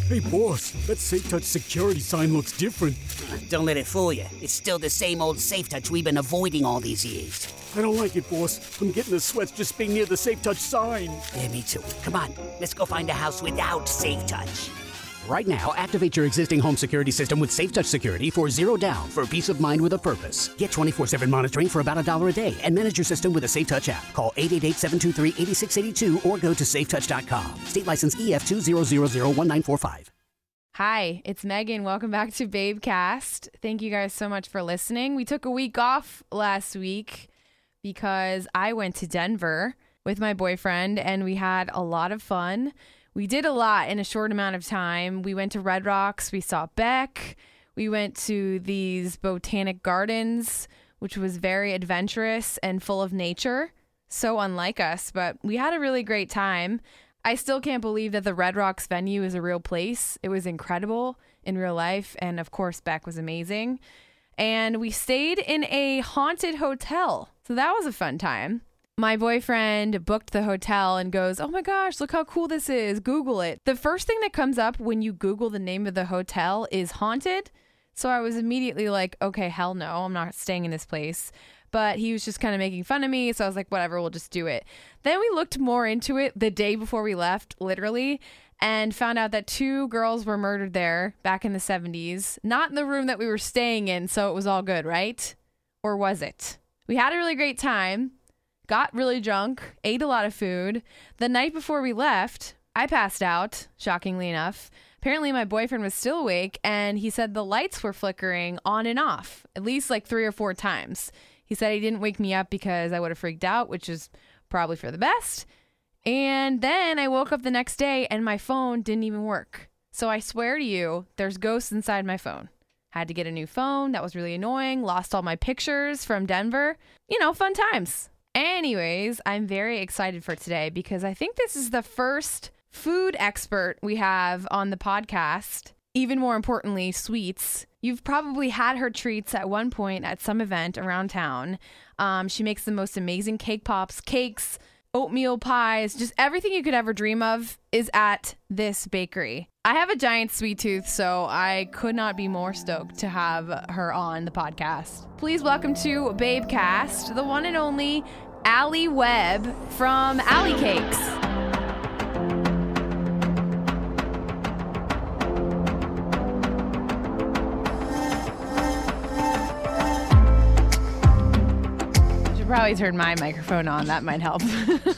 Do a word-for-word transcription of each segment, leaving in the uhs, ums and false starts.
Hey, boss, that SafeTouch security sign looks different. Don't let it fool you. It's still the same old SafeTouch we've been avoiding all these years. I don't like it, boss. I'm getting the sweats just being near the SafeTouch sign. Yeah, me too. Come on, let's go find a house without SafeTouch. Right now, activate your existing home security system with SafeTouch Security for zero down for peace of mind with a purpose. Get twenty-four seven monitoring for about a dollar a day and manage your system with a SafeTouch app. Call eight eight eight, seven two three, eight six eight two or go to safetouch dot com. State license E F two zero zero zero one nine four five. Hi, it's Megan. Welcome back to Babecast. Thank you guys so much for listening. We took a week off last week because I went to Denver with my boyfriend and we had a lot of fun. We did a lot in a short amount of time. We went to Red Rocks. We saw Beck. We went to these botanic gardens, which was very adventurous and full of nature. So unlike us, but we had a really great time. I still can't believe that the Red Rocks venue is a real place. It was incredible in real life. And of course, Beck was amazing. And we stayed in a haunted hotel. So that was a fun time. My boyfriend booked the hotel and goes, oh my gosh, look how cool this is. Google it. The first thing that comes up when you Google the name of the hotel is haunted. So I was immediately like, okay, hell no, I'm not staying in this place. But he was just kind of making fun of me. So I was like, whatever, we'll just do it. Then we looked more into it the day before we left, literally, and found out that two girls were murdered there back in the seventies. Not in the room that we were staying in, so it was all good, right? Or was it? We had a really great time. Got really drunk, ate a lot of food. The night before we left, I passed out, shockingly enough. Apparently my boyfriend was still awake and he said the lights were flickering on and off, at least like three or four times. He said he didn't wake me up because I would have freaked out, which is probably for the best. And then I woke up the next day and my phone didn't even work. So I swear to you, there's ghosts inside my phone. Had to get a new phone. That was really annoying. Lost all my pictures from Denver. You know, fun times. Anyways, I'm very excited for today because I think this is the first food expert we have on the podcast. Even more importantly, sweets. You've probably had her treats at one point at some event around town. Um, she makes the most amazing cake pops, cakes, oatmeal pies, just everything you could ever dream of is at this bakery. I have a giant sweet tooth, so I could not be more stoked to have her on the podcast. Please welcome to Babecast, the one and only Allie Webb from Allie Cakes. I should probably turn my microphone on. That might help.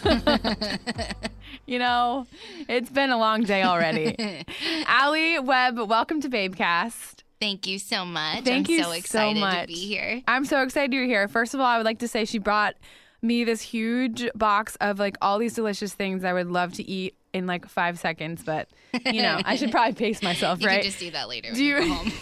You know, it's been a long day already. Allie Webb, welcome to Babecast. Thank you so much. Thank I'm you so excited so much. to be here. I'm so excited you're here. First of all, I would like to say she brought me this huge box of like all these delicious things I would love to eat in like five seconds, but you know, I should probably pace myself, you right? You can just do that later when do you, you go home.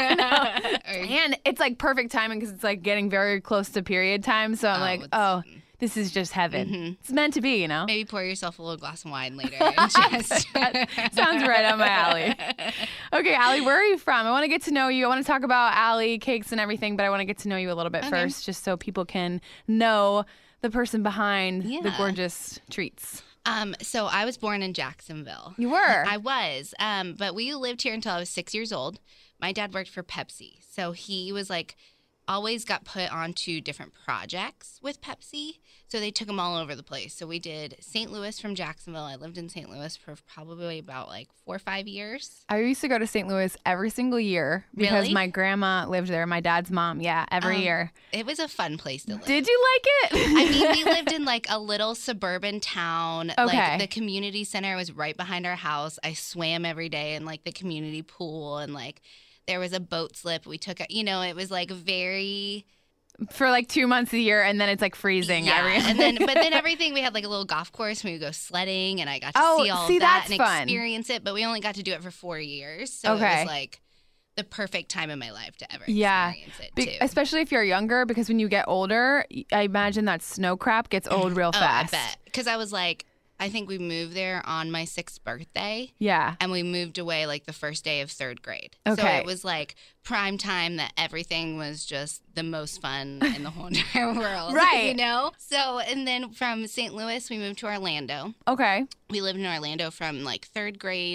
or, and it's like perfect timing because it's like getting very close to period time. So I'm oh, like, oh, this is just heaven. Mm-hmm. It's meant to be, you know? Maybe pour yourself a little glass of wine later. And just... that sounds right on my alley. Okay, Allie, where are you from? I want to get to know you. I want to talk about Allie Cakes and everything, but I want to get to know you a little bit okay. first, just so people can know the person behind yeah. the gorgeous treats. Um, so I was born in Jacksonville. You were? I was. Um, but we lived here until I was six years old. My dad worked for Pepsi. So he was like, always got put onto different projects with Pepsi. So they took them all over the place. So we did Saint Louis from Jacksonville. I lived in Saint Louis for probably about like four or five years. I used to go to Saint Louis every single year because really? my grandma lived there. My dad's mom. Yeah, every um, year. It was a fun place to live. Did you like it? I mean, we lived in like a little suburban town. Okay. Like the community center was right behind our house. I swam every day in like the community pool and like there was a boat slip. We took, a, you know, it was like very... For like two months a year, and then it's like freezing. Yeah, every... and then but then everything we had like a little golf course. And we would go sledding, and I got to oh, see all see, of that that's and fun. experience it. But we only got to do it for four years, so okay. it was like the perfect time in my life to ever yeah. experience it Be- too. Especially if you're younger, because when you get older, I imagine that snow crap gets old real oh, fast. I bet because I was like. I think we moved there on my sixth birthday. Yeah. And we moved away like the first day of third grade. Okay. So it was like prime time that everything was just the most fun in the whole entire world. Right. You know? So, and then from Saint Louis, we moved to Orlando. Okay. We lived in Orlando from like third grade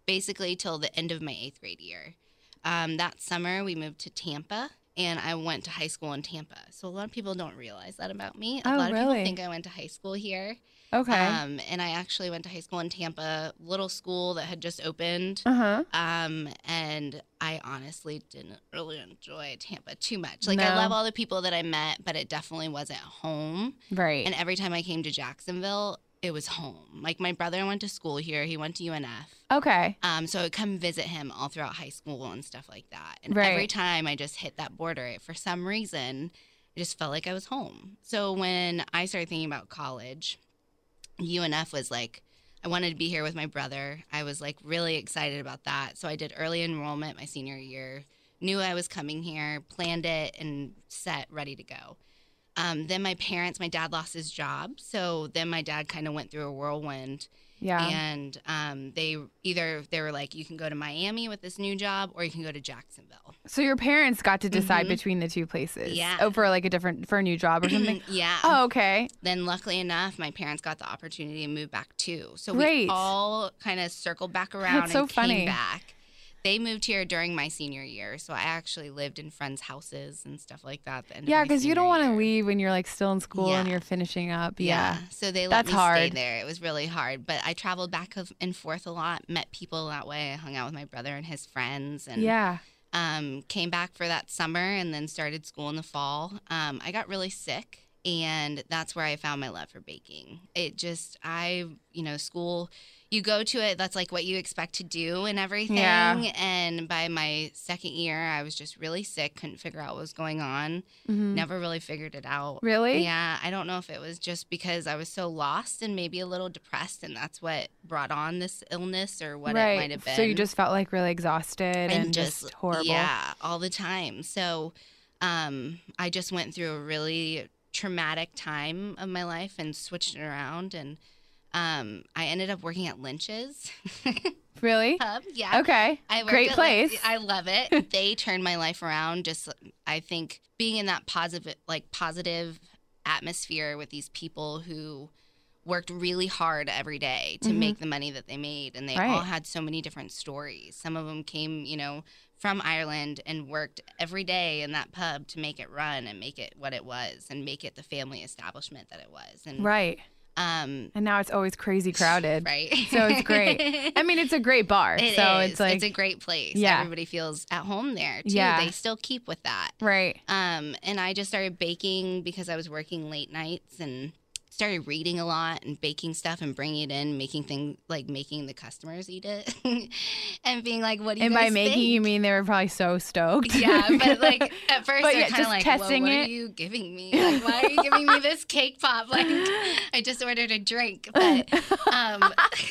basically till the end of my eighth grade year. Um, that summer, we moved to Tampa, and I went to high school in Tampa. So a lot of people don't realize that about me. A Oh, lot of really? people think I went to high school here. Okay. Um, and I actually went to high school in Tampa, little school that had just opened. Uh-huh. Um, and I honestly didn't really enjoy Tampa too much. Like, No. I love all the people that I met, but it definitely wasn't home. Right. And every time I came to Jacksonville, it was home. Like, my brother went to school here. He went to U N F. Okay. Um, so I would come visit him all throughout high school and stuff like that. And Right. every time I just hit that border, for some reason, it just felt like I was home. So when I started thinking about college, U N F was like, I wanted to be here with my brother. I was like really excited about that. So I did early enrollment my senior year, knew I was coming here, planned it, and set, ready to go. Um, then my parents, my dad lost his job. So then my dad kind of went through a whirlwind. Yeah. And um, they either, they were like, you can go to Miami with this new job, or you can go to Jacksonville. So your parents got to decide between the two places. Yeah. Oh, for like a different, for a new job or something? Yeah. Oh, okay. Then luckily enough, my parents got the opportunity to move back too. So Great. we all kind of circled back around That's so and funny. came back. They moved here during my senior year, so I actually lived in friends' houses and stuff like that. At the end of Yeah, my because you senior don't want to year. leave when you're like still in school and Yeah. you're finishing up. Yeah. Yeah. So they let That's me stay hard. there. It was really hard, but I traveled back and forth a lot, met people that way. I hung out with my brother and his friends, and Yeah. um, came back for that summer and then started school in the fall. Um, I got really sick, and that's where I found my love for baking. It just, I, you know, school, you go to it, that's like what you expect to do and everything. Yeah. And by my second year, I was just really sick, couldn't figure out what was going on, Mhm. never really figured it out. Really? Yeah, I don't know if it was just because I was so lost and maybe a little depressed, and that's what brought on this illness, or what right. it might have been. So you just felt like really exhausted and, just, horrible. Yeah, all the time. So um, I just went through a really traumatic time of my life and switched it around. And um, I ended up working at Lynch's Really? Pub. Yeah. Okay. I worked Great at place. Lynch- I love it. They turned my life around. Just, I think, being in that positive, like positive atmosphere with these people who worked really hard every day to Mhm. make the money that they made, and they Right. all had so many different stories. Some of them came, you know, from Ireland and worked every day in that pub to make it run and make it what it was and make it the family establishment that it was. And Right. um, And now it's always crazy crowded. right. So it's great. I mean, it's a great bar. It so is. it's like, a great place. Yeah. Everybody feels at home there too. Yeah. They still keep with that. right. Um, and I just started baking because I was working late nights, and started reading a lot and baking stuff and bringing it in, making things like making the customers eat it and being like, what do you And guys by making, think? you mean they were probably so stoked. Yeah, but like at first But they're yeah, kind of just like, testing well, what it. are you giving me? Like, why are you giving me this cake pop? Like, I just ordered a drink, but um,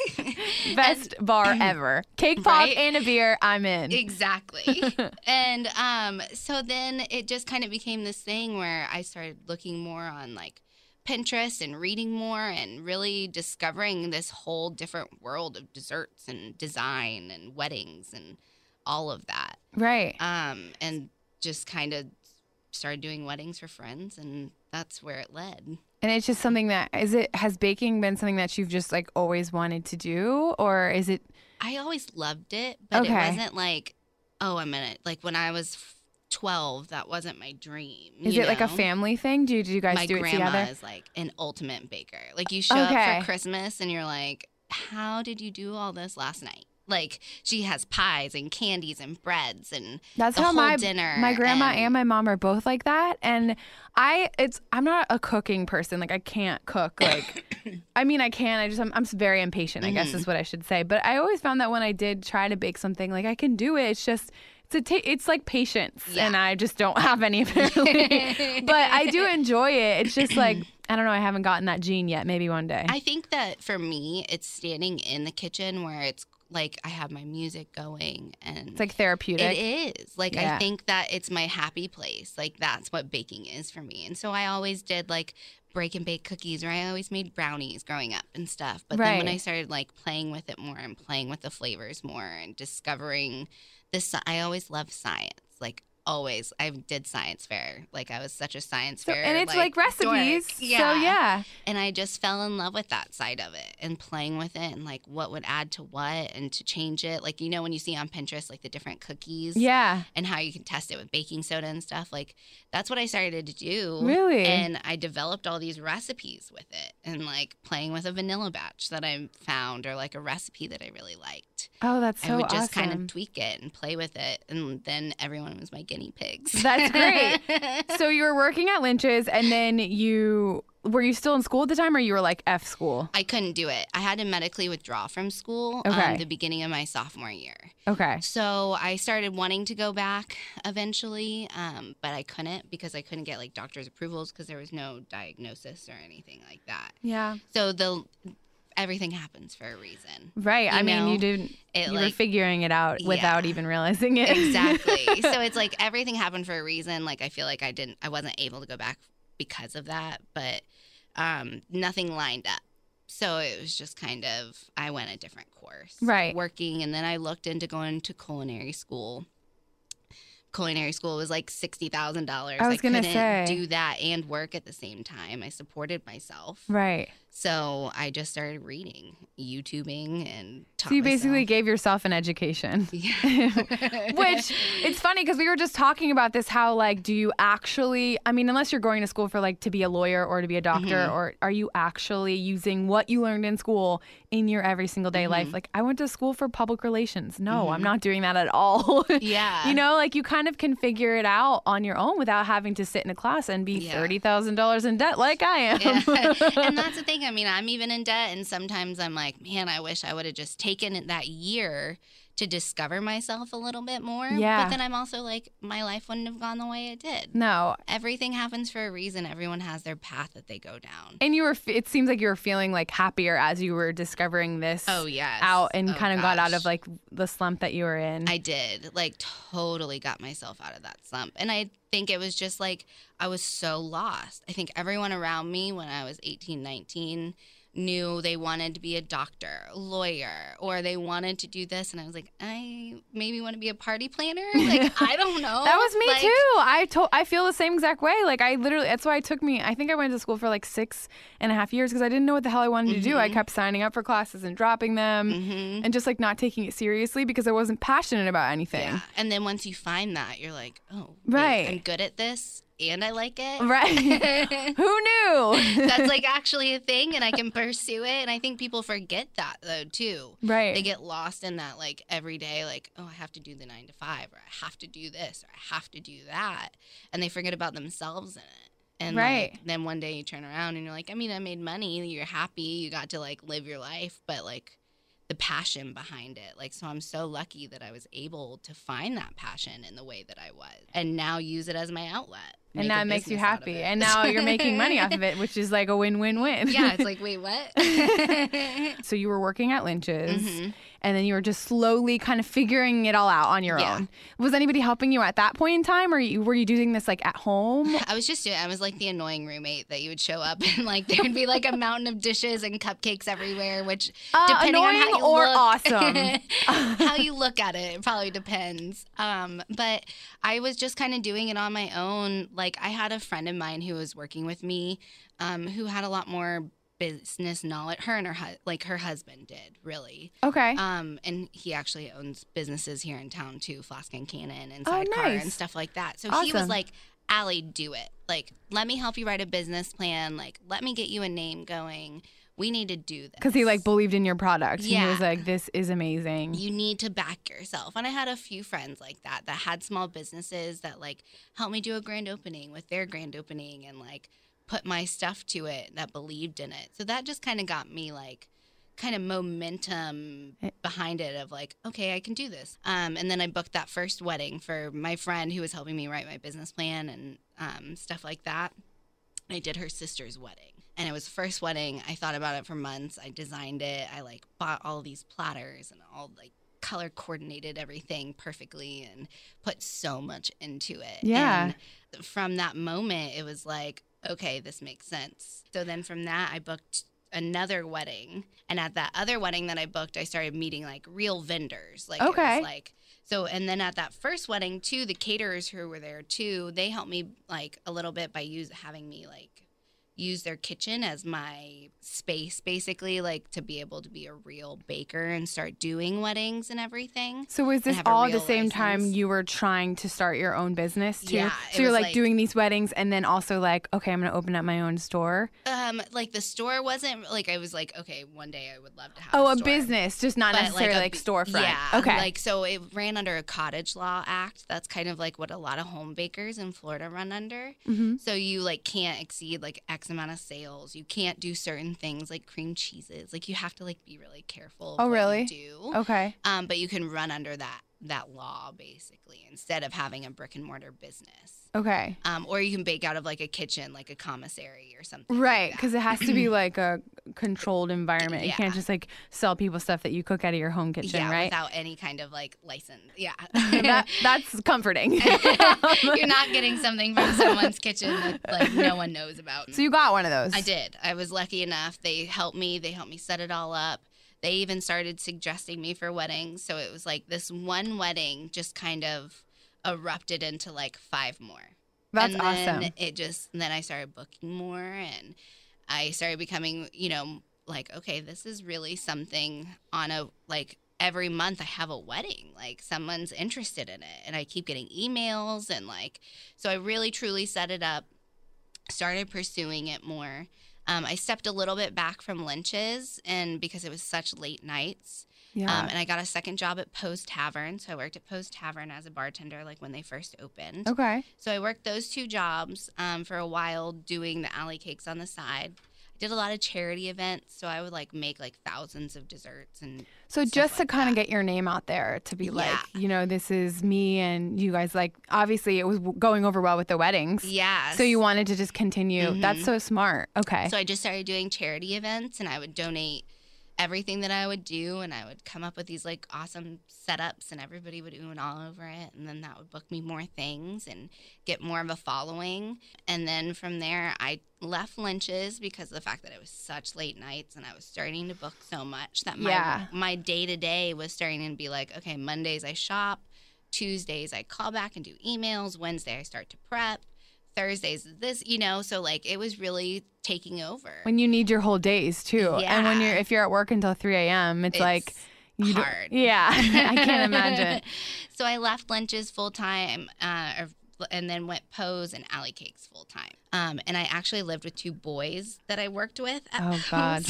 Best bar ever. Cake pop Right? and a beer, I'm in. Exactly. And um, so then it just kind of became this thing where I started looking more on like Pinterest and reading more and really discovering this whole different world of desserts and design and weddings and all of that. Right. Um, and just kind of started doing weddings for friends, and that's where it led. And it's just something that, is it, has baking been something that you've just like always wanted to do? Or is it, I always loved it, but Okay. it wasn't like, oh, I'm in it. Like when I was twelve, that wasn't my dream. is you it like a know? family thing? Do you, do you guys My do it grandma together? is like an ultimate baker. Like you show up Okay. for Christmas and you're like, how did you do all this last night? Like she has pies and candies and breads and That's the how whole my dinner. my grandma and, and my mom are both like that. And I, it's I'm not a cooking person. Like I can't cook. Like I mean I can. I just I'm, I'm very impatient. I guess Mm-hmm. is what I should say. But I always found that when I did try to bake something, like I can do it. It's just it's a ta- it's like patience, Yeah. and I just don't have any apparently. But I do enjoy it. It's just like I don't know. I haven't gotten that gene yet. Maybe one day. I think that for me, it's standing in the kitchen where it's like I have my music going and it's like therapeutic. It is. Like, Yeah. I think that it's my happy place. Like, that's what baking is for me. And so I always did, like, break and bake cookies, or I always made brownies growing up and stuff. But then when Right. I started, like, playing with it more and playing with the flavors more and discovering this, I always loved science. Like, always, I did science fair. Like I was such a science So, fair. and it's like, dork. recipes. Yeah. So yeah. And I just fell in love with that side of it and playing with it and like what would add to what and to change it. Like, you know, when you see on Pinterest, like the different cookies. Yeah. And how you can test it with baking soda and stuff. Like that's what I started to do. Really? And I developed all these recipes with it and like playing with a vanilla batch that I found or like a recipe that I really liked. Oh, that's so I would just awesome. kind of tweak it and play with it. And then everyone was my guinea pigs. That's great. So you were working at Lynch's, and then you were you still in school at the time, or you were like F school? I couldn't do it. I had to medically withdraw from school Okay. um, the beginning of my sophomore year. Okay. So I started wanting to go back eventually, um, but I couldn't because I couldn't get like doctor's approvals because there was no diagnosis or anything like that. Yeah. So the everything happens for a reason. Right. You I mean, know, you didn't. it, You were like- figuring it out Yeah. without even realizing it. Exactly. So it's like everything happened for a reason. Like I feel like I didn't, I wasn't able to go back because of that, but um, nothing lined up. So it was just kind of, I went a different course. Right. Working, and then I looked into going to culinary school. Culinary school was like sixty thousand dollars. I was gonna couldn't say. do that and work at the same time. I supported myself. Right. So I just started reading, YouTubing, and taught So you basically myself. gave yourself an education. Yeah. Which it's funny because we were just talking about this, how like, do you actually, I mean, unless you're going to school for like to be a lawyer or to be a doctor, Mm-hmm. or are you actually using what you learned in school in your every single day Mm-hmm. life? Like I went to school for public relations. No, I'm not doing that at all. Yeah. You know, like you kind of can figure it out on your own without having to sit in a class and be Yeah. thirty thousand dollars in debt like I am. Yeah. And that's the thing. I mean, I'm even in debt, and sometimes I'm like, man, I wish I would have just taken it that year to discover myself a little bit more. Yeah. But then I'm also like, my life wouldn't have gone the way it did. No. Everything happens for a reason. Everyone has their path that they go down. And you were, it seems like you were feeling like happier as you were discovering this Oh, yes. out and Oh, kind of got out gosh. of like the slump that you were in. I did. Like, totally got myself out of that slump. And I think it was just like, I was so lost. I think everyone around me when I was eighteen, nineteen knew they wanted to be a doctor, a lawyer, or they wanted to do this. And I was like, I maybe want to be a party planner. Like, I don't know. That was me Like, too. I to- I feel the same exact way. Like I literally, that's why it took me, I think I went to school for like six and a half years because I didn't know what the hell I wanted to do. I kept signing up for classes and dropping them and just like not taking it seriously because I wasn't passionate about anything. Yeah. And then once you find that, you're like, oh, wait, Right. I'm good at this and I like it. Right. Who knew? That's like actually a thing and I can pursue it. And I think people forget that though too. Right. They get lost in that like every day, like, oh, I have to do the nine to five, or I have to do this, or I have to do that. And they forget about themselves in it. And Right. like, then one day you turn around and you're like, I mean, I made money, you're happy, you got to like live your life, but like the passion behind it. Like, so I'm so lucky that I was able to find that passion in the way that I was and now use it as my outlet. And make a that makes you business out of happy. it. And now you're making money off of it, which is like a win-win-win. Yeah, it's like, wait, what? So you were working at Lynch's, Mm-hmm. and then you were just slowly kind of figuring it all out on your Yeah. own. Was anybody helping you at that point in time, or you, were you doing this like at home? I was just doing, I was like the annoying roommate that you would show up and like there'd be like a mountain of dishes and cupcakes everywhere, which Uh, depending on how annoying you or look, awesome? how you look at it, it probably depends. Um, but I was just kind of doing it on my own. Like I had a friend of mine who was working with me, um, who had a lot more business knowledge. Her and her hu- like her husband did really. Okay. Um, and he actually owns businesses here in town too, Flask and Cannon and Oh, Sidecar nice. and stuff like that. So he was Awesome. like, Allie, do it. Like, let me help you write a business plan. Like, let me get you a name going. We need to do this. Because he like believed in your product. And he Yeah. was like, this is amazing. You need to back yourself. And I had a few friends like that that had small businesses that like helped me do a grand opening with their grand opening and like put my stuff to it that believed in it. So that just kind of got me like kind of momentum behind it of like, okay, I can do this. Um, and then I booked that first wedding for my friend who was helping me write my business plan and um, stuff like that. I did her sister's wedding. And it was first wedding. I thought about it for months. I designed it. I like bought all these platters and all like color coordinated everything perfectly and put so much into it. Yeah. And from that moment, it was like, okay, this makes sense. So then from that, I booked another wedding. And at that other wedding that I booked, I started meeting like real vendors. Like Okay. it was like So, and then at that first wedding too, the caterers who were there too, they helped me like a little bit by use having me like use their kitchen as my space, basically, like to be able to be a real baker and start doing weddings and everything. So was this all at the same time you were trying to start your own business too? Yeah. So you're like, like doing these weddings and then also like, okay, I'm going to open up my own store? Um, like the store wasn't like, I was like, okay, one day I would love to have oh, a, a store. business, just not But necessarily like, like a, storefront. Yeah. Okay. Like, so it ran under a Cottage Law Act. That's kind of like what a lot of home bakers in Florida run under. Mm-hmm. So you like can't exceed like X amount of sales. You can't do certain things like cream cheeses. Like you have to like be really careful of oh, what really? you do. Okay. Um, but you can run under that that law basically instead of having a brick and mortar business. Okay. Um, or you can bake out of like a kitchen, like a commissary or something. Right, like because it has to be like a controlled environment. You Yeah. can't just like sell people stuff that you cook out of your home kitchen, yeah, right? without any kind of like license. Yeah. that, that's comforting. You're not getting something from someone's kitchen that like no one knows about. So you got one of those. I did. I was lucky enough. They helped me. They helped me set it all up. They even started suggesting me for weddings. So it was like this one wedding just kind of erupted into like five more. That's and then awesome. It just, then I started booking more and I started becoming, you know, like, okay, this is really something on a, like, every month I have a wedding, like someone's interested in it. And I keep getting emails and like, so I really truly set it up, started pursuing it more. Um, I stepped a little bit back from Lynch's and because it was such late nights. Yeah. Um, and I got a second job at Post Tavern. So I worked at Post Tavern as a bartender, like when they first opened. Okay. So I worked those two jobs um, for a while doing the alley cakes on the side. I did a lot of charity events. So I would like make like thousands of desserts and So stuff just to like kind of that. get your name out there, to be like, Yeah. you know, this is me and you guys, like, obviously it was w- going over well with the weddings. Yeah. So you wanted to just continue. Mhm. That's so smart. Okay. So I just started doing charity events and I would donate everything that I would do and I would come up with these like awesome setups and everybody would ooh and all over it and then that would book me more things and get more of a following. And then from there I left Lynch's because of the fact that it was such late nights and I was starting to book so much that my Yeah. my day-to-day was starting to be like, okay, Mondays I shop, Tuesdays I call back and do emails, Wednesday I start to prep, Thursdays is this, you know, so like it was really taking over. when you need your whole days too. And when Yeah. you're, if you're at work until three a.m., it's, It's like, you don't- hard. Yeah. I can't imagine. So I left Lynch's full time, uh, or- and then went Pose and Alley Cakes full time. Um, and I actually lived with two boys that I worked with. At Oh, God.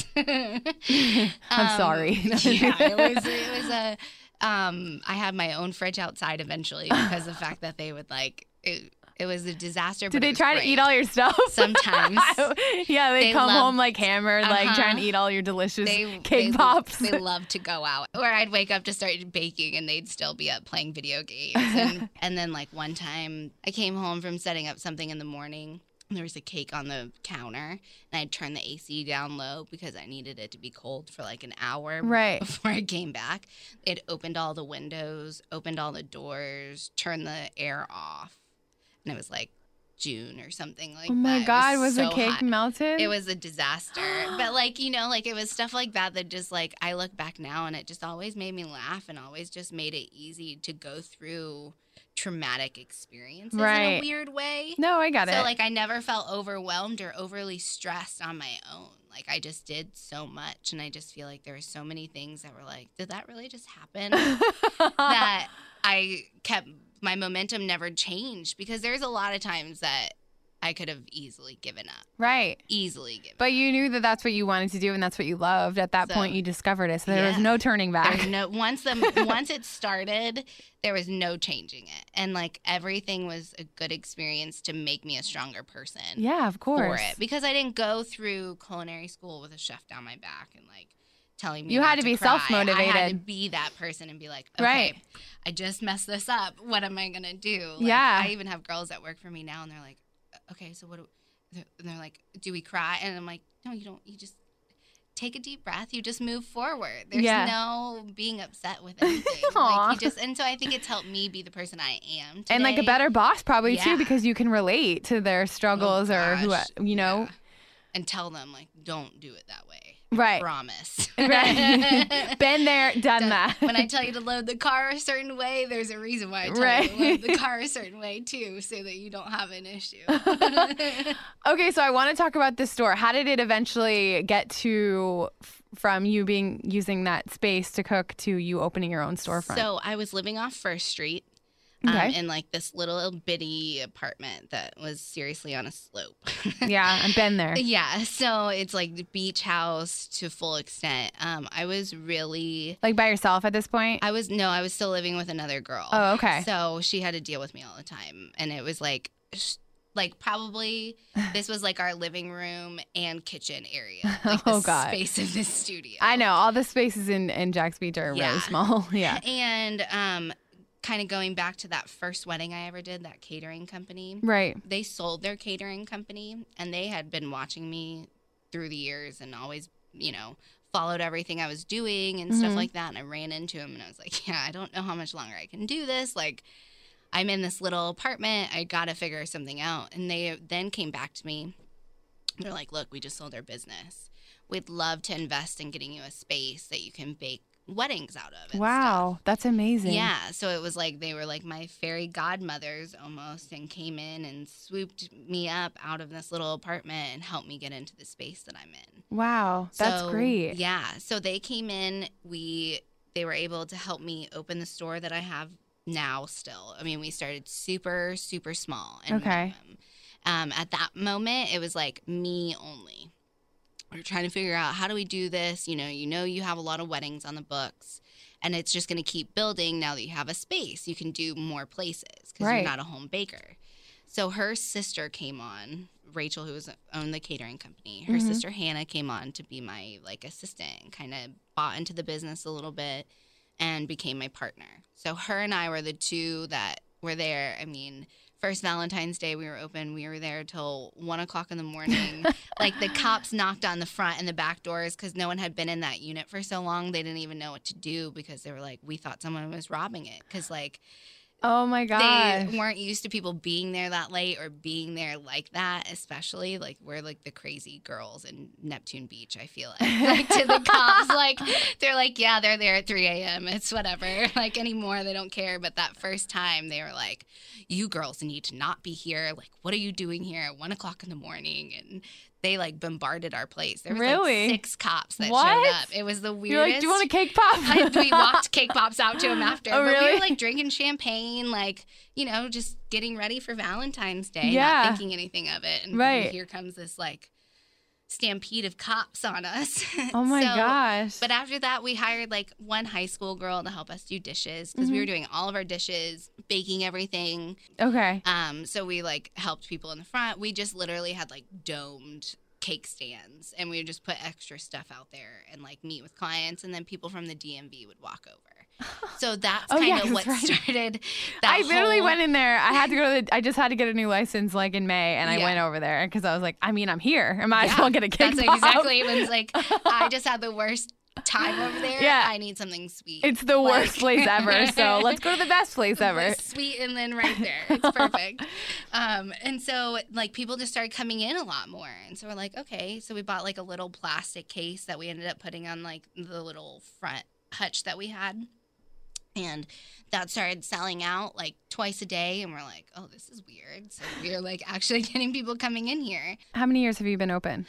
Pose. I'm Um, sorry. yeah, it was. It was a. Um, I had my own fridge outside eventually because of the fact that they would like. It, it was a disaster. Did but it they was try to great. eat all your stuff? Sometimes. Yeah, they, They come love- home like hammered, like Uh-huh. trying to eat all your delicious They, cake they, pops. They love to go out. Or I'd wake up to start baking and they'd still be up playing video games. And, and then like one time I came home from setting up something in the morning. And there was a cake on the counter and I'd turn the A C down low because I needed it to be cold for like an hour Right. before I came back. It opened all the windows, opened all the doors, turned the air off. And it was like June or something like that. Oh my It God, was the so cake hot. melted? It was a disaster. But like, you know, like it was stuff like that that just like I look back now and it just always made me laugh and always just made it easy to go through traumatic experiences in Right. a weird way. No, I got So it. like I never felt overwhelmed or overly stressed on my own. Like I just did so much and I just feel like there were so many things that were like, did that really just happen? That I kept my momentum never changed because there's a lot of times that I could have easily given up. Right. Easily given But you knew that that's what you wanted to do and that's what you loved. At that So, point, you discovered it. So there was yeah. no turning back. There's no once the once it started, there was no changing it, and like everything was a good experience to make me a stronger person. Yeah, of course. For it because I didn't go through culinary school with a chef down my back and like telling me You not had to be cry. I had to self-motivated. be that person and be like, okay, Right. I just messed this up. What am I gonna do? Like, Yeah. I even have girls that work for me now, and they're like, okay, so what? Do, and they're like, do we cry? And I'm like, no, you don't. You just take a deep breath. You just move forward. There's Yeah. no being upset with anything. Aw. Like you just, and so I think it's helped me be the person I am today. And like a better boss probably too Yeah. because you can relate to their struggles Oh, or who, gosh. you know. Yeah. And tell them like, don't do it that way. Right. Promise. Right. Been there, done that. When I tell you to load the car a certain way, there's a reason why I tell Right. you to load the car a certain way too, so that you don't have an issue. Okay, so I want to talk about this store. How did it eventually get to f- from you being using that space to cook to you opening your own storefront? So I was living off First Street. Um, Okay. in like this little bitty apartment that was seriously on a slope. Yeah, I've been there. Yeah, so it's like the beach house to full extent. Um, I was really, Like by yourself at this point? I was no, I was still living with another girl. Oh, okay. So she had to deal with me all the time, and it was like, sh- like probably this was like our living room and kitchen area, like the Oh, God. space of this studio. I know. All the spaces in, in Jack's Beach are Yeah. really small. Yeah. And um, kind of going back to that first wedding I ever did, that catering company. Right. They sold their catering company, and they had been watching me through the years and always, you know, followed everything I was doing and stuff Mhm. like that. And I ran into him, and I was like, yeah, I don't know how much longer I can do this. Like, I'm in this little apartment. I got to figure something out. And they then came back to me. They're like, look, we just sold our business. We'd love to invest in getting you a space that you can bake weddings out of. And Wow. stuff. That's amazing. Yeah, so it was like they were like my fairy godmothers almost, and came in and swooped me up out of this little apartment and helped me get into the space that I'm in. Wow. That's So, great. Yeah, so they came in, we they were able to help me open the store that I have now still. I mean, we started super super small and Okay. minimum. Um, at that moment, it was like me only. We were trying to figure out, how do we do this? You know, you know, you have a lot of weddings on the books, and it's just going to keep building now that you have a space. You can do more places because Right. you're not a home baker. So her sister came on, Rachel, who was owned the catering company. Her Mhm. sister Hannah came on to be my like assistant, and kind of bought into the business a little bit and became my partner. So her and I were the two that were there. I mean, first Valentine's Day we were open, we were there till one o'clock in the morning. Like the cops knocked on the front and the back doors because no one had been in that unit for so long. They didn't even know what to do because they were like, we thought someone was robbing it. Because like Oh my gosh. they weren't used to people being there that late or being there like that, especially like we're like the crazy girls in Neptune Beach, I feel like. Like to the cops, like they're like, yeah, they're there at three a.m. It's whatever. Like anymore, they don't care. But that first time they were like, you girls need to not be here. Like, what are you doing here at one o'clock in the morning? And they like bombarded our place. There was Really? like six cops that What? showed up. It was the weirdest. You're like, do you want a cake pop? I, we walked cake pops out to him after. Oh, but we really? were like drinking champagne, like, you know, just getting ready for Valentine's Day, Yeah. not thinking anything of it. And Right. here comes this like stampede of cops on us. Oh my So- gosh. But after that, we hired like one high school girl to help us do dishes because we Mm-hmm. were doing all of our dishes, baking everything. Okay. Um, so we like helped people in the front. We just literally had like domed cake stands, and we would just put extra stuff out there and like meet with clients, and then people from the D M V would walk over. So that's Oh, kind yeah, of 'cause what right. started that I literally whole- went in there. I had to go to the, I just had to get a new license like in May, and I Yeah. went over there because I was like, I mean, I'm here. I might as Yeah, well get a cake That's pop. exactly. It was like I just had the worst time over there. Yeah. I need something sweet. It's the Like- worst place ever. So let's go to the best place ever. Sweet, and then right there. It's perfect. um, and so, like, people just started coming in a lot more. And so we're like, okay. So we bought, like, a little plastic case that we ended up putting on, like, the little front hutch that we had. And that started selling out, like, twice a day. And we're like, oh, this is weird. So we're, like, actually getting people coming in here. How many years have you been open?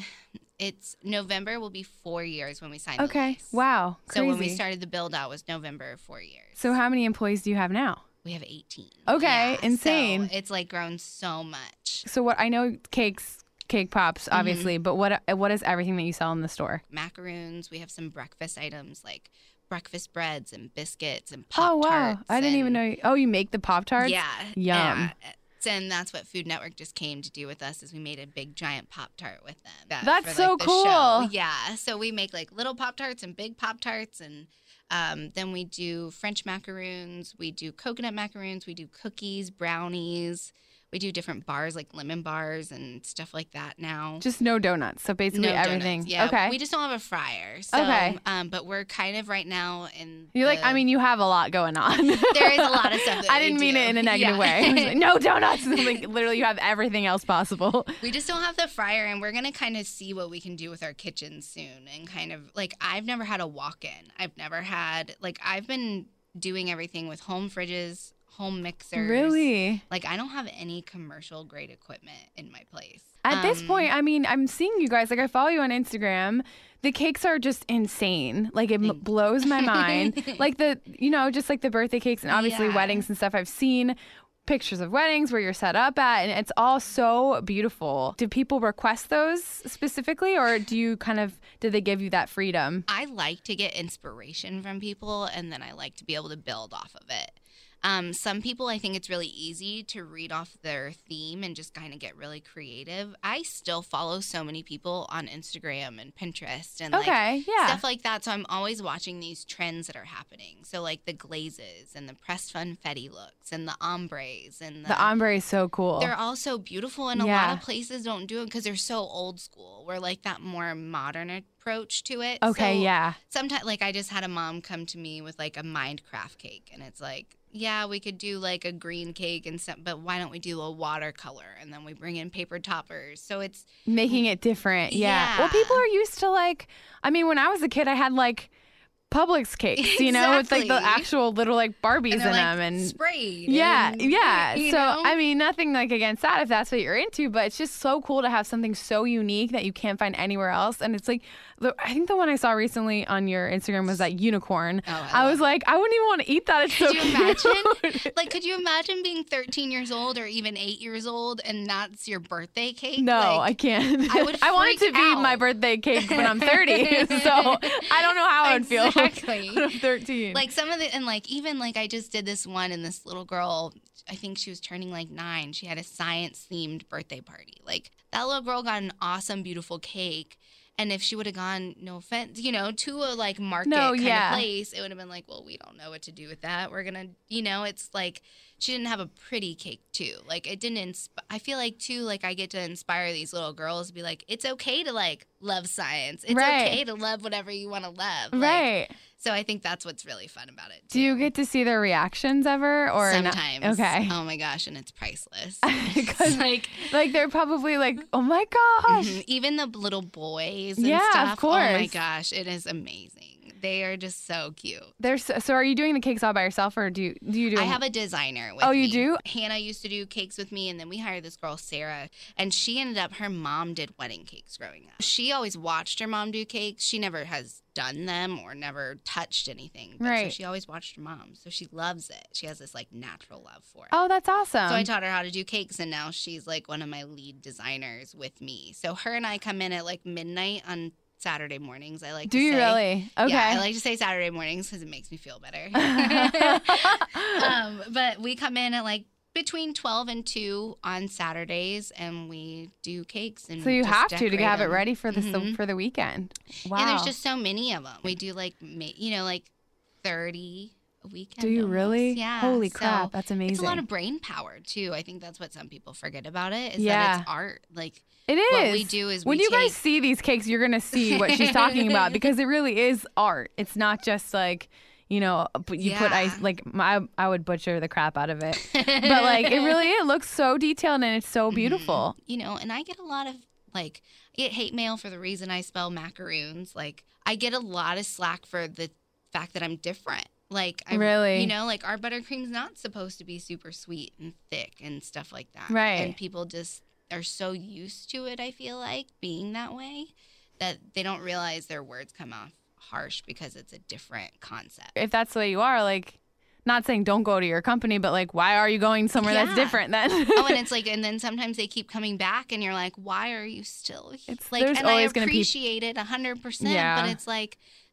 It's November will be four years when we signed the Okay. lease. Wow. So when we Crazy. started the build out was November of four years. So how many employees do you have now? We have eighteen. Okay, Yeah, insane. So it's like grown so much. So what I know cakes, cake pops, Mm-hmm. obviously, but what what is everything that you sell in the store? Macaroons. We have some breakfast items like breakfast breads and biscuits and Pop Oh wow. Tarts. I didn't even know. You, oh, you make the Pop Tarts? Yeah. Yum. Yeah. And that's what Food Network just came to do with us is we made a big giant Pop Tart with them. That- That's for, so like, the cool. show. Yeah. So we make like little Pop Tarts and big Pop Tarts, and um, then we do French macaroons. We do coconut macaroons. We do cookies, brownies. We do different bars like lemon bars and stuff like that now. Just no donuts. So basically no everything. Donuts. Yeah. Okay. We just don't have a fryer. So, okay. Um, but we're kind of right now in. You're the, like, I mean, you have a lot going on. There is a lot of stuff that I we didn't mean do. it in a negative Yeah. way. I was like, no donuts. Like, literally, you have everything else possible. We just don't have the fryer, and we're going to kind of see what we can do with our kitchen soon. And kind of like, I've never had a walk-in. I've never had, like, I've been doing everything with home fridges, home mixers. Really? Like, I don't have any commercial grade equipment in my place. At this Um, point, I mean, I'm seeing you guys. Like, I follow you on Instagram. The cakes are just insane. Like, it m- blows my mind. Like, the, you know, just like the birthday cakes and obviously Yeah. weddings and stuff. I've seen pictures of weddings where you're set up at, and it's all so beautiful. Do people request those specifically, or do you kind of, do they give you that freedom? I like to get inspiration from people, and then I like to be able to build off of it. Um, some people, I think it's really easy to read off their theme and just kind of get really creative. I still follow so many people on Instagram and Pinterest and Okay, like yeah. stuff like that. So I'm always watching these trends that are happening. So like the glazes and the pressed funfetti looks and the ombres and the, The ombre is so cool. they're all so beautiful, and a Yeah. lot of places don't do it because they're so old school. We're like that more modern approach to it. Okay, So yeah. Sometimes, like, I just had a mom come to me with like a Minecraft cake, and it's like, yeah, we could do like a green cake and stuff, but why don't we do a watercolor? And then we bring in paper toppers. So it's Making it different. Yeah. Yeah. Well, people are used to like, I mean, when I was a kid, I had like Publix cakes, you know, with like the Exactly. actual little like Barbies and in they're them. like And sprayed. yeah, and, yeah. you So, know? I mean, nothing like against that if that's what you're into, but it's just so cool to have something so unique that you can't find anywhere else. And it's like, the, I think the one I saw recently on your Instagram was that unicorn. Oh, I I, love was like, I wouldn't even want to eat that. It's so Could you imagine? cute. Like, could you imagine being thirteen years old or even eight years old and that's your birthday cake? No, like, I can't. I would I want it freak to be out. my birthday cake when I'm thirty. So I don't know how I would feel Exactly. when I'm thirteen. Like some of the, and like even like I just did this one, and this little girl, I think she was turning like nine. She had a science themed birthday party. Like that little girl got an awesome, beautiful cake. And if she would have gone, no offense, you know, to a like market No, kind yeah. of place, it would have been like, well, we don't know what to do with that. We're gonna, you know, it's like she didn't have a pretty cake too. Like it didn't. Insp- I feel like too, like I get to inspire these little girls to be like, it's okay to like love science. It's Right. okay to love whatever you want to love. Like, right. So I think that's what's really fun about it. Do Too. you get to see their reactions ever, or not? Sometimes? Okay. Oh my gosh, and it's priceless. Because like. like they're probably like, oh my gosh. Mhm. Even the little boys and Yeah, of stuff. Oh my course. gosh, it is amazing. They are just so cute. They're so, so. Are you doing the cakes all by yourself, or do you do you do? I them- have a designer with Oh, you me. do? Hannah used to do cakes with me, and then we hired this girl, Sarah, and she ended up, her mom did wedding cakes growing up. She always watched her mom do cakes. She never has done them or never touched anything. But Right. So she always watched her mom. So she loves it. She has this like natural love for it. Oh, that's awesome. So I taught her how to do cakes, and now she's like one of my lead designers with me. So her and I come in at like midnight on Saturday mornings. I like do to you say. really? Okay. Yeah, I like to say Saturday mornings because it makes me feel better. um, but we come in at like between twelve and two on Saturdays, and we do cakes. And so you just have to to decorate have it them. ready for the Mhm. for the weekend. Wow. And there's just so many of them. We do like ma- you know like thirty a weekend. do you almost. really? Yeah. Holy So crap, that's amazing. It's a lot of brain power too. I think that's what some people forget about it. Is Yeah. that it's art. Like It is. what we do is when we you guys take- see these cakes, you're gonna see what she's talking about because it really is art. It's not just like, you know, but you put Yeah. ice. Like my, I would butcher the crap out of it, but like it really it looks so detailed and it's so beautiful. you know, and I get a lot of like I get hate mail for the reason I spell macaroons. Like I get a lot of slack for the fact that I'm different. Like I Really? you know, like our buttercream's not supposed to be super sweet and thick and stuff like that. Right. And people just are so used to it, I feel like, being that way that they don't realize their words come off harsh because it's a different concept. If that's the way you are, like, not saying don't go to your company, but like, why are you going somewhere that's Yeah. different then? Oh, and it's like, and then sometimes they keep coming back, and you're like, why are you still here? It's- like, there's and I always gonna be- appreciate it a hundred percent, Yeah. but it's like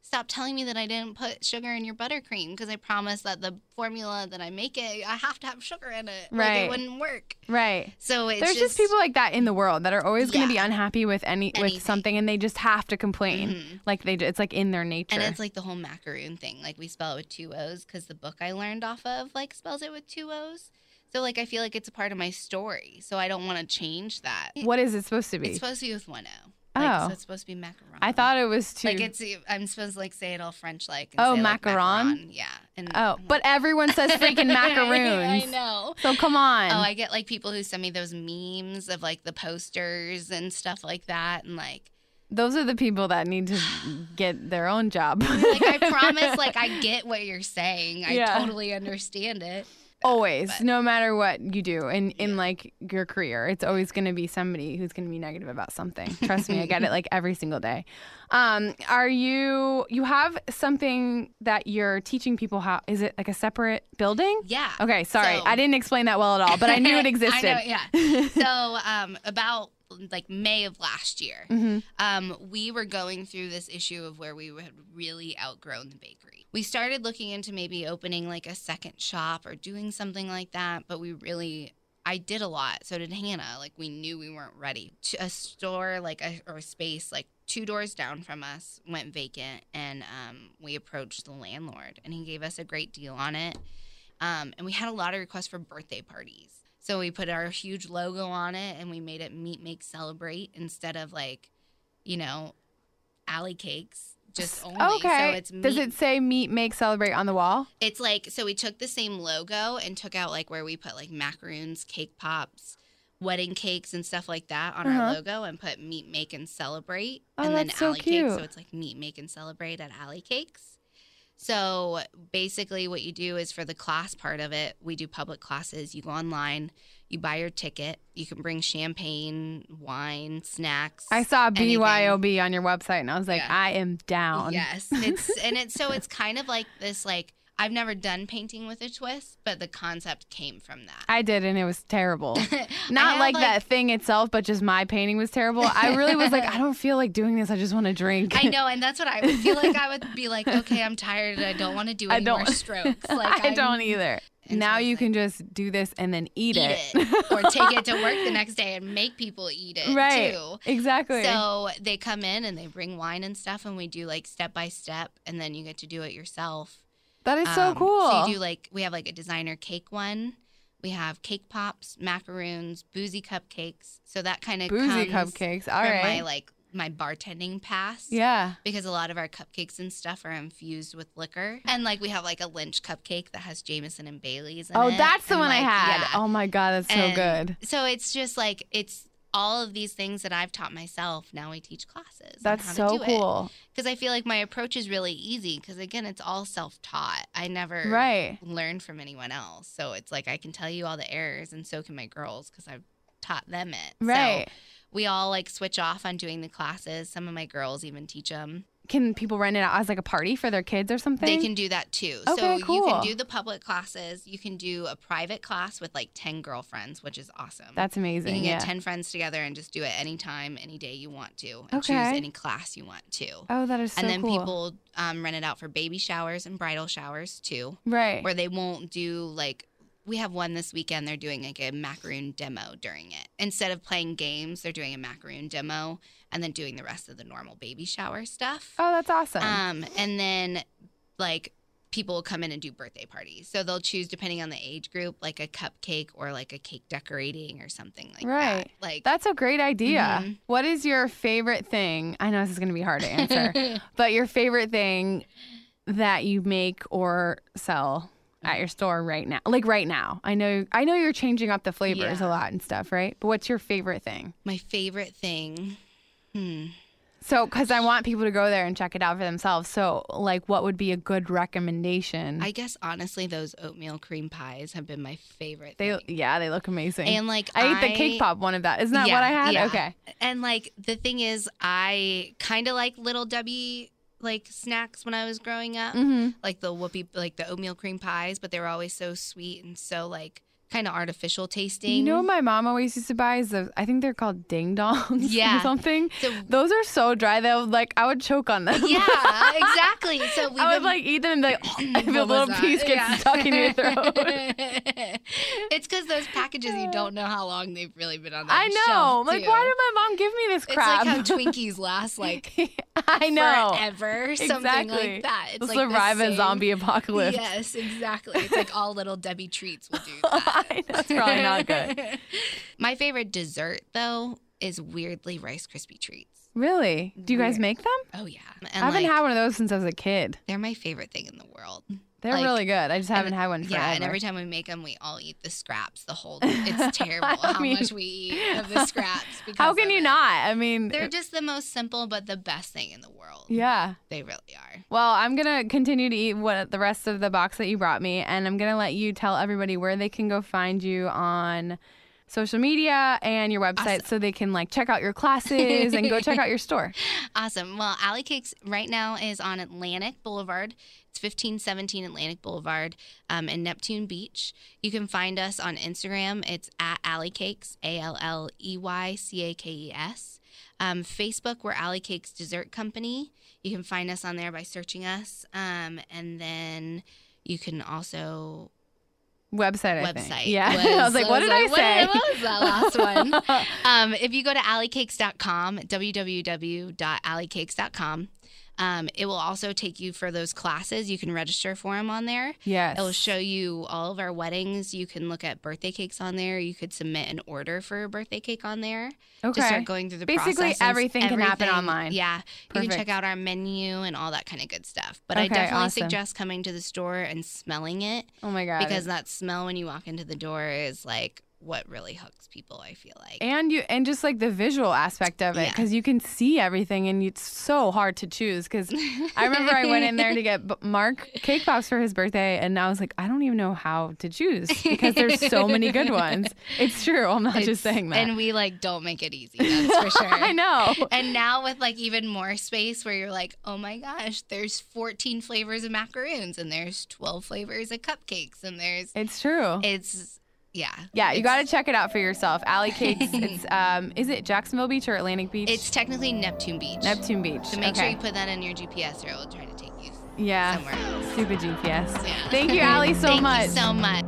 stop telling me that I didn't put sugar in your buttercream because I promised that the formula that I make it, I have to have sugar in it. Right. Like, it wouldn't work. Right. So it's There's just, just people like that in the world that are always going to Yeah. be unhappy with any Anything. with something, and they just have to complain. Mhm. Like they, it's like in their nature. And it's like the whole macaroon thing. Like we spell it with two O's because the book I learned off of like spells it with two O's. So like I feel like it's a part of my story. So I don't want to change that. What is it supposed to be? It's supposed to be with one O. Like, Oh. So it's supposed to be macaron. I thought it was two. Like it's, I'm supposed to like say it all French like. Oh, say, like, macaron? Yeah. And oh, but everyone says freaking macaroons. I know. So come on. Oh, I get like people who send me those memes of like the posters and stuff like that, and like. Those are the people that need to get their own job. Like I promise, like I get what you're saying. I Yeah. totally understand it. Always, But- no matter what you do in, in like your career, it's always going to be somebody who's going to be negative about something. Trust me, I get it like every single day. Um, are you, you have something that you're teaching people how, is it like a separate building? Yeah. Okay, sorry. So- I didn't explain that well at all, but I knew it existed. I know, yeah. So um, about like May of last year, Mm-hmm. um, we were going through this issue of where we had really outgrown the bakery. We started looking into maybe opening like a second shop or doing something like that, but we really, I did a lot. So did Hannah. Like we knew we weren't ready. A store like a, or a space like two doors down from us went vacant, and um, we approached the landlord, and he gave us a great deal on it. Um, and we had a lot of requests for birthday parties. So we put our huge logo on it, and we made it Meet, Make, Celebrate instead of like, you know, alley cakes, just only. Okay. So it's meet, Does it say meet, make, celebrate on the wall? It's like, so we took the same logo and took out like where we put like macaroons, cake pops, wedding cakes and stuff like that on Uh-huh. our logo, and put Meet, Make, and Celebrate. Oh, and then that's so alley cakes. So cute. it's like Meet, Make, and Celebrate at Alley Cakes. So basically what you do is for the class part of it, we do public classes. You go online, you buy your ticket. You can bring champagne, wine, snacks. I saw anything. B Y O B on your website, and I was like, Yeah. I am down. Yes. It's and it's so it's kind of like this like I've never done painting with a twist, but the concept came from that. I did, and it was terrible. I Not have, like, like- that thing itself, but just my painting was terrible. I really was like, I don't feel like doing this. I just want to drink. I know, and that's what I would feel like. I would be like, okay, I'm tired. I don't want to do I any don't- more strokes. Like I I'm- don't either. And Now so it's you like- can just do this and then eat, eat it. it or take it to work the next day and make people eat it Right. too. Exactly. So they come in and they bring wine and stuff, and we do like step by step, and then you get to do it yourself. that is so Um, cool. So you do like, we have like a designer cake one. We have cake pops, macaroons, boozy cupcakes. So that kind of Boozy comes cupcakes. All from right. my like my bartending pass. yeah. Because a lot of our cupcakes and stuff are infused with liquor. And like we have like a Lynch cupcake that has Jameson and Bailey's in Oh, it. that's the And, one I like, had. yeah. Oh my God, that's so And good. So it's just like, it's all of these things that I've taught myself. Now I teach classes. That's so cool. Because I feel like my approach is really easy. Because again, it's all self-taught. I never Right. learned from anyone else. So it's like I can tell you all the errors, and so can my girls because I've taught them it. Right. So we all like switch off on doing the classes. Some of my girls even teach them. Can people rent it out as like a party for their kids or something? They can do that too. Okay, so you cool. can do the public classes. You can do a private class with like ten girlfriends, which is awesome. That's You amazing. can Yeah. get ten friends together and just do it anytime, any day you want to, and Okay. choose any class you want to. Oh, that is so and then cool. people um, rent it out for baby showers and bridal showers too, Right. where they won't do like, we have one this weekend, they're doing like a macaroon demo during it. Instead of playing games, they're doing a macaroon demo and then doing the rest of the normal baby shower stuff. Oh, that's awesome. Um, and then like people will come in and do birthday parties. So they'll choose, depending on the age group, like a cupcake or like a cake decorating or something like Right. that. Like That's a great idea. Mhm. What is your favorite thing? I know this is going to be hard to answer, but your favorite thing that you make or sell at your store right now? Like right now. I know I know you're changing up the flavors Yeah. a lot and stuff, right? But what's your favorite thing? my favorite thing. Hmm. So, because I want people to go there and check it out for themselves. So, like, what would be a good recommendation? I guess honestly, those oatmeal cream pies have been my favorite they, thing. yeah, they look amazing. And like I ate the cake pop one of that. Isn't that Yeah, what I had? yeah. Okay. And like the thing is, I kind of like Little Debbie like snacks when I was growing up, Mm-hmm. like the whoopie, like the oatmeal cream pies, but they were always so sweet and so like kind of artificial tasting. You know what my mom always used to buy is the, I think they're called ding dongs Yeah. or something. So- Those are so dry that like I would choke on them. Yeah, exactly. So we I would like eat them and be like, oh, if a What was little that? piece gets Yeah. stuck in your throat. It's because those packages, you don't know how long they've really been on that I know. shelf, Like, too. why did my mom give me this crap? It's like how Twinkies last like I know. forever, something Exactly. like that. It's They'll like the survive a same- zombie apocalypse. Yes, exactly. It's like all little Debbie treats will do that. I know, that's probably not good. My favorite dessert, though, is weirdly Rice Krispie treats. Really? Do you guys Weird. make them? Oh yeah, I and haven't like, had one of those since I was a kid. they're my favorite thing in the world. They're Like, really good. I just haven't and- had one forever. Yeah, and every time we make them, we all eat the scraps. The whole it's terrible I how mean- much we eat of the scraps. Because How can of you it. not? I mean, They're just the most simple but the best thing in the world. yeah. They really are. Well, I'm going to continue to eat what the rest of the box that you brought me, and I'm going to let you tell everybody where they can go find you on social media and your website Awesome. so they can like check out your classes and go check out your store. Awesome. Well, Alley Cakes right now is on Atlantic Boulevard. It's fifteen seventeen Atlantic Boulevard um, in Neptune Beach. You can find us on Instagram. It's at Alley Cakes, A L L E Y C A K E S. Um, Facebook, we're Alley Cakes Dessert Company. You can find us on there by searching us. Um, and then you can also... Website, I website. think. Yeah. I was like, what did I like, say? What was that last one? um, if you go to alley cakes dot com, w w w dot alley cakes dot com, um, it will also take you for those classes. You can register for them on there. Yes. It will show you all of our weddings. You can look at birthday cakes on there. You could submit an order for a birthday cake on there. Okay. To start going through the Basically, process. everything can happen Everything. online. Yeah. You can Perfect. check out our menu and all that kind of good stuff. But I Okay, definitely awesome. suggest coming to the store and smelling it. Oh my God. Because that smell when you walk into the door is like what really hooks people, I feel like. And you and just like the visual aspect of it, Yeah. because you can see everything, and it's so hard to choose. Because I remember I went in there to get B- Mark cake pops for his birthday, and I was like, I don't even know how to choose because there's so many good ones. It's true. I'm not just saying that. And we like don't make it easy, that's for sure. I know. And now with like even more space where you're like, oh my gosh, there's fourteen flavors of macaroons and there's twelve flavors of cupcakes and there's It's true. it's yeah. yeah, you It's- got to check it out for yourself. Alley Cakes. It's um, is it Jacksonville Beach or Atlantic Beach? It's technically Neptune Beach. Neptune Beach. So make okay. sure you put that in your G P S or it will try to take you yeah. somewhere else. Stupid G P S. Yeah. Thank you, Allie, so Thank much. you so much.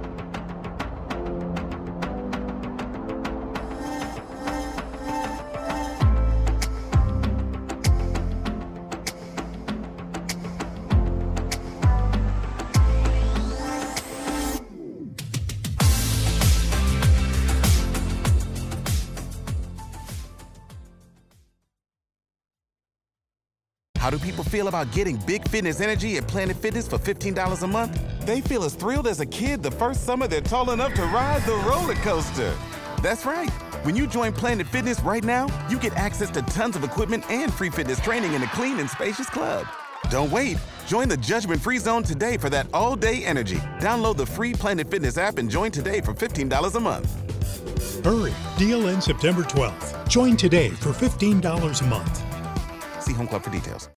How do people feel about getting big fitness energy at Planet Fitness for fifteen dollars a month? They feel as thrilled as a kid the first summer they're tall enough to ride the roller coaster. That's right. When you join Planet Fitness right now, you get access to tons of equipment and free fitness training in a clean and spacious club. Don't wait. Join the judgment-free zone today for that all-day energy. Download the free Planet Fitness app and join today for fifteen dollars a month. Hurry, deal ends September twelfth. Join today for fifteen dollars a month. See Home Club for details.